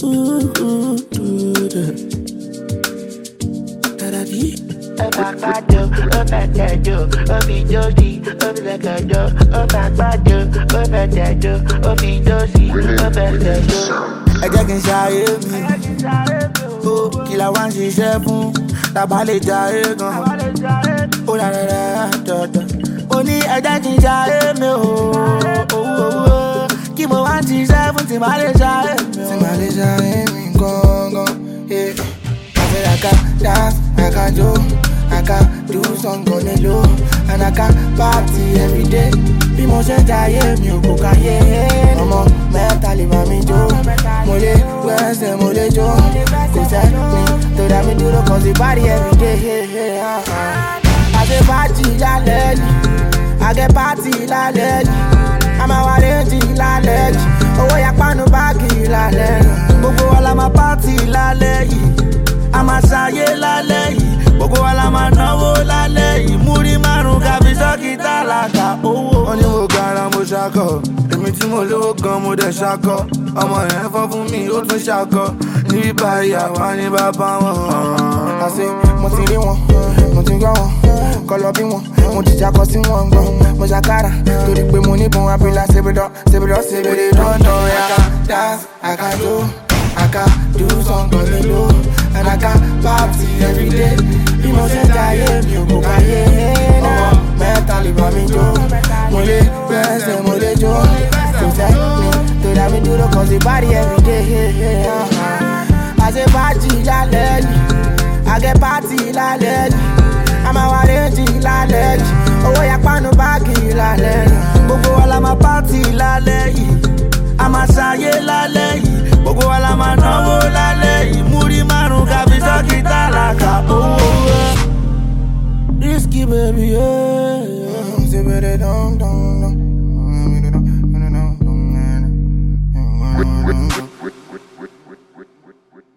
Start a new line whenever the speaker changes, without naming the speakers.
Ẹ jẹ́ kí n ṣayé mi, ó kí la wá ń ṣiṣẹ́ fún, tàbá lè jayé gan. Ó rárá dandan, ó ní ẹ jẹ́ kí n ṣayé mi o, kí mo wá ń ṣiṣẹ́ fún tí màá lè ṣayé mi o. Tí màá lè ṣayé mi gangan, I said I can dance, I can do, I can do something on the low, and I can party every day. Bí mo ṣe jayé mi ò kò káyé, ọmọ mẹ́ta lè bá mi jó. Mo lè wẹ́sẹ̀, mo lè jó, kò sẹ́ni tó dá mi dúró kan sí party every day. I say party lálẹ́ yìí, I get party lálẹ́ yìí, a máa wá rédí lálẹ́ yìí, owó yapánu báàgì lálẹ́ yìí. Gbogbo wa la máa party lálẹ́ yìí, a máa ṣayé lálẹ́ yìí, gbogbo wa la máa náwó lálẹ́ yìí. Múrí márùn-ún kábí sọ́kì tálákà owó. Wọ́n ní mo gara mo ṣakọ, èmi tí mo lówó gan mo dẹ̀ ṣakọ. Ọmọ yẹn fọ́ fún mi ó tún ṣakọ, níbí báyìí àwa ní bàbá wọn. Àṣé mo ti rí wọn, mo ti gbọ́ wọn, kọlọ bí wọn, mo ti ṣakọ sí wọn gan. Mo ṣàkàrà torí pé mo níbọn abúlé ṣèbìdọ́ ṣèbìdọ́ dandan. I can dance, I can do, I can do something on the low, and I can party every day. Bí mo ṣe jayé mi ò kò káyé, ọmọ mẹ́ta lè bá mi jó. Mo lè bẹ́sẹ̀, mo lè jó, kò sẹ́ni tó dá mi dúró kan sí party every day. I say party lálẹ́ yìí, I get party lálẹ́ yìí, a máa wá rédí lálẹ́ yìí, owó yapánu báàgì lálẹ́ yìí. Gbogbo wa la máa party lálẹ́ yìí, a máa ṣayé lálẹ́ yìí, gbogbo wa la máa náwó lálẹ́ yìí. Múrí márùn-ún kábí sọ́kì tálákà owó. Risky baby, yeah. Say better, dum dum dum.